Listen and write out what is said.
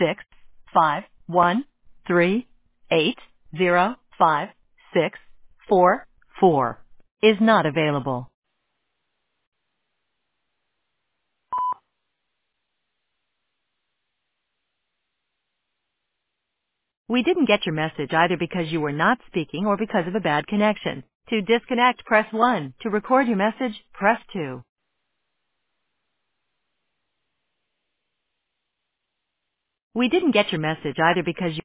651380564 is not available. We didn't get your message either because you were not speaking or because of a bad connection. To disconnect, press 1. To record your message, press 2. We didn't get your message either because you